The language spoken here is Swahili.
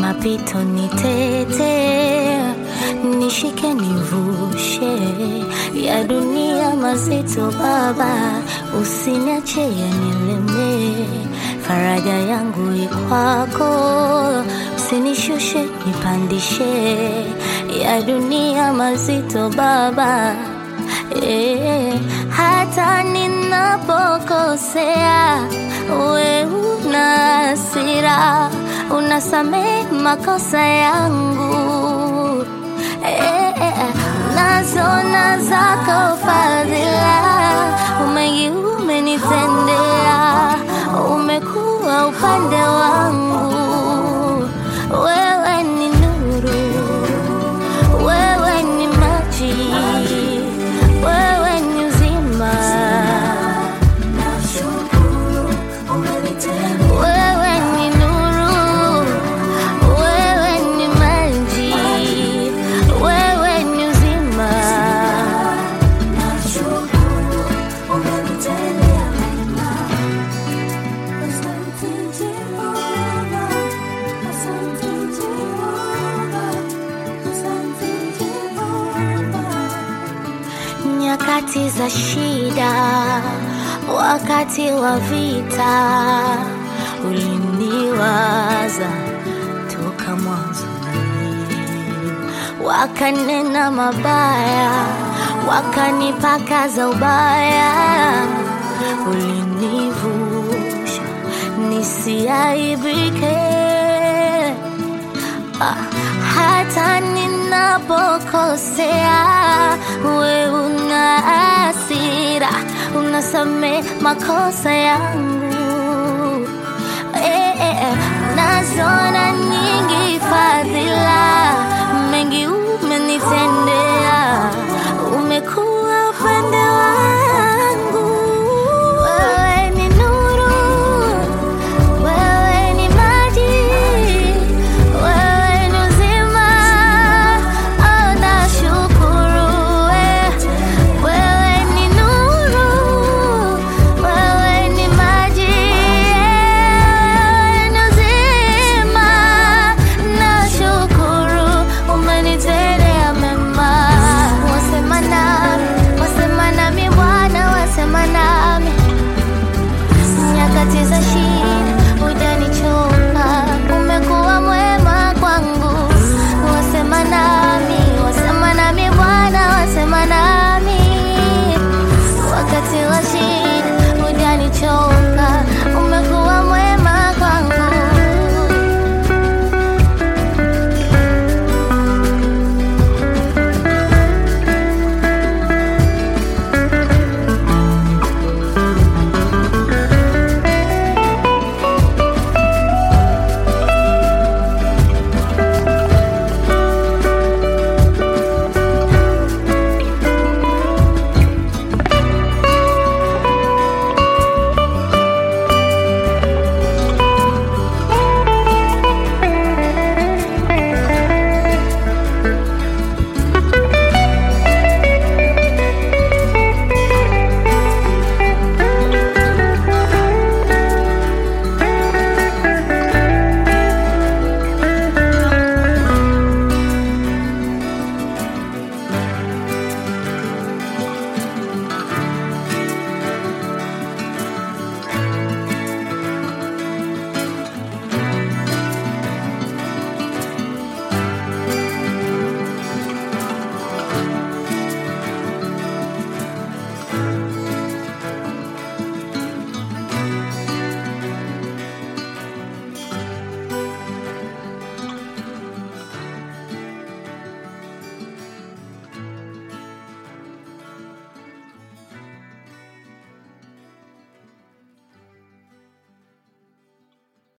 mapito nitete, nishike nivushe ya dunia mazito baba, usiniache yanileme, faraja yangu ikwako, usinishushe nipandishe ya dunia mazito baba. Hata ninapokosea we una hasira, unasamehe makosa yangu. Nazona zako fadhila, mengi umenitendea, umekuwa upande wangu. Wewe ni nuru, wewe ni maji, wewe ni uzima. Wewe ni nuru, wewe ni maji, wewe ni uzima. Nyakati za shida, wakati wa vita, uliniwaza toka mwanzo. Wakanena mabaya, wakanipaka za ubaya, ulinivusha nisiaibike. Hata ninapokosea we una hasira, unasamehe makosa yangu. Nazona